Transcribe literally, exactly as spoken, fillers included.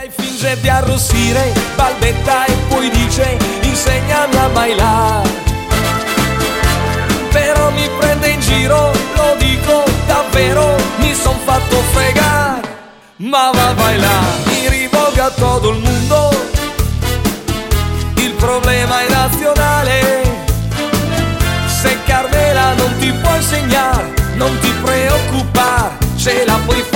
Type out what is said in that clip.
Lei finge di arrossire, balbetta e poi dice insegnami a bailar. Però mi prende in giro, lo dico davvero, mi son fatto fregare. Ma va a bailar, mi rivolgo a todo il mondo, il problema è nazionale. Se Carmela non ti può insegnare, non ti preoccupare, ce la puoi fare.